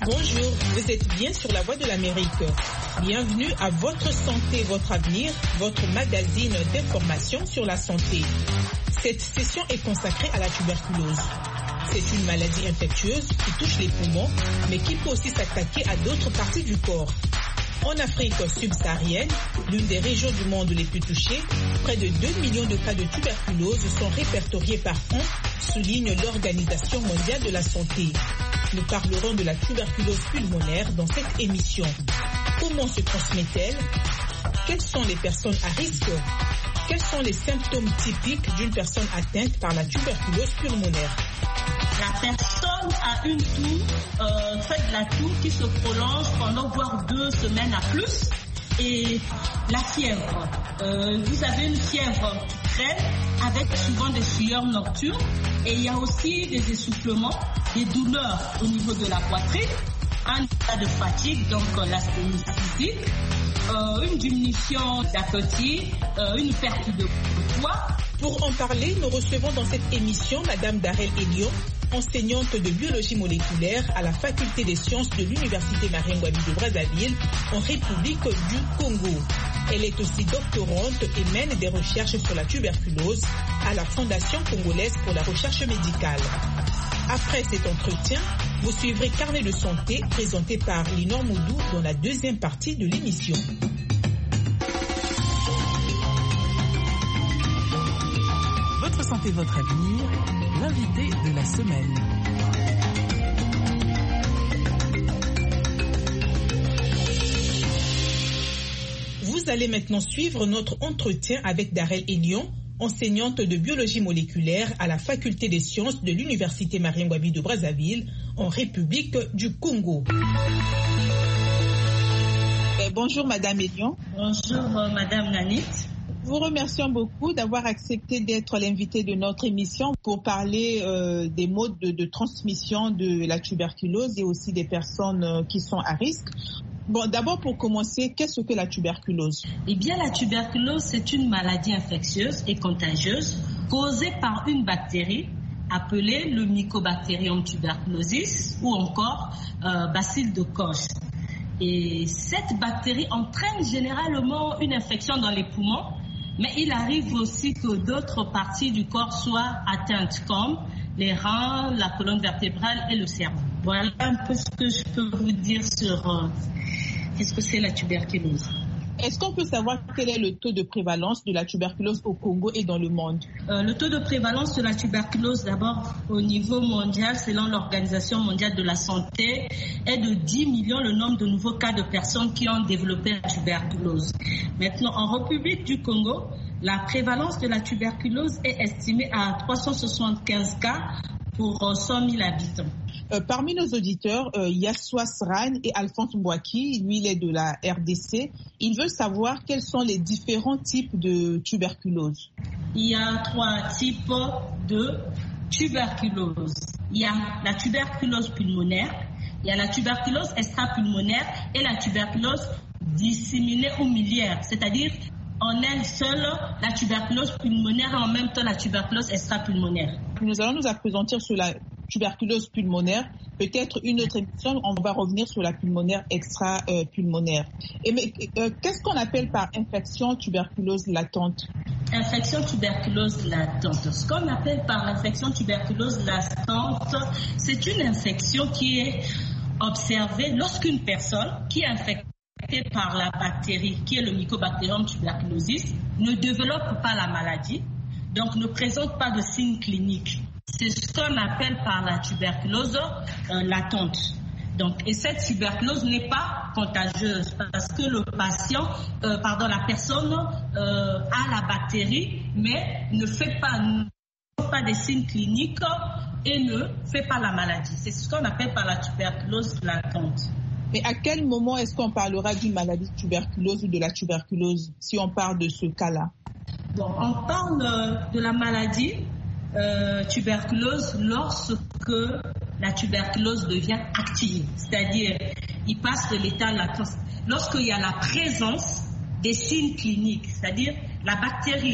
Bonjour, vous êtes bien sur la Voix de l'Amérique. Bienvenue à Votre Santé, Votre Avenir, votre magazine d'information sur la santé. Cette session est consacrée à la tuberculose. C'est une maladie infectieuse qui touche les poumons, mais qui peut aussi s'attaquer à d'autres parties du corps. En Afrique subsaharienne, l'une des régions du monde les plus touchées, près de 2 millions de cas de tuberculose sont répertoriés par an, souligne l'Organisation mondiale de la santé. Nous parlerons de la tuberculose pulmonaire dans cette émission. Comment se transmet-elle? Quelles sont les personnes à risque? Quels sont les symptômes typiques d'une personne atteinte par la tuberculose pulmonaire? La personne a une toux, fait de la toux qui se prolonge pendant voire 2 semaines à plus. Et la fièvre. Vous avez une fièvre crème avec souvent des sueurs nocturnes. Et il y a aussi des essoufflements, des douleurs au niveau de la poitrine, un état de fatigue, donc l'asthénie physique, une diminution d'appétit, une perte de poids. Pour en parler, nous recevons dans cette émission Madame Darel Elion, enseignante de biologie moléculaire à la faculté des sciences de l'Université Marien-Ngouabi de Brazzaville, en République du Congo. Elle est aussi doctorante et mène des recherches sur la tuberculose à la Fondation congolaise pour la recherche médicale. Après cet entretien, vous suivrez Carnet de santé présenté par Linor Moudou dans la deuxième partie de l'émission. Votre santé, votre avenir, l'invité de la semaine. Vous allez maintenant suivre notre entretien avec Darel Elion, enseignante de biologie moléculaire à la faculté des sciences de l'Université Marien-Ngouabi de Brazzaville, en République du Congo. Bonjour Madame Elion. Bonjour Madame Nanit. Vous remercions beaucoup d'avoir accepté d'être l'invité de notre émission pour parler des modes de transmission de la tuberculose et aussi des personnes qui sont à risque. Bon, d'abord pour commencer, qu'est-ce que la tuberculose? Eh bien, la tuberculose, c'est une maladie infectieuse et contagieuse causée par une bactérie appelée le Mycobacterium tuberculosis ou encore bacille de Koch. Et cette bactérie entraîne généralement une infection dans les poumons, mais il arrive aussi que d'autres parties du corps soient atteintes, comme les reins, la colonne vertébrale et le cerveau. Voilà un peu ce que je peux vous dire sur qu'est-ce que c'est la tuberculose. Est-ce qu'on peut savoir quel est le taux de prévalence de la tuberculose au Congo et dans le monde? Le taux de prévalence de la tuberculose, d'abord au niveau mondial, selon l'Organisation mondiale de la santé, est de 10 millions le nombre de nouveaux cas de personnes qui ont développé la tuberculose. Maintenant, en République du Congo, la prévalence de la tuberculose est estimée à 375 cas pour 100 000 habitants. Parmi nos auditeurs, Yassoua Sran et Alphonse Mbouaki, lui il est de la RDC. Il veut savoir quels sont les différents types de tuberculose. Il y a 3 types de tuberculose. Il y a la tuberculose pulmonaire, il y a la tuberculose extrapulmonaire et la tuberculose disséminée ou miliaire, c'est-à-dire en elle seule la tuberculose pulmonaire et en même temps la tuberculose extrapulmonaire. Nous allons nous appesantir sur la tuberculose pulmonaire. Peut-être une autre émission, on va revenir sur la pulmonaire extra-pulmonaire. Qu'est-ce qu'on appelle par infection tuberculose latente? Infection tuberculose latente. Ce qu'on appelle par infection tuberculose latente, c'est une infection qui est observée lorsqu'une personne qui est infectée par la bactérie qui est le Mycobacterium tuberculosis ne développe pas la maladie, donc ne présente pas de signes cliniques. C'est ce qu'on appelle par la tuberculose latente. Donc, et cette tuberculose n'est pas contagieuse parce que la personne a la bactérie mais ne fait pas des signes cliniques et ne fait pas la maladie. C'est ce qu'on appelle par la tuberculose latente. Mais à quel moment est-ce qu'on parlera d'une maladie de tuberculose ou de la tuberculose si on parle de ce cas-là? Bon, on parle de la maladie tuberculose lorsque la tuberculose devient active, c'est-à-dire il passe de l'état latent. Lorsqu'il y a la présence des signes cliniques, c'est-à-dire la bactérie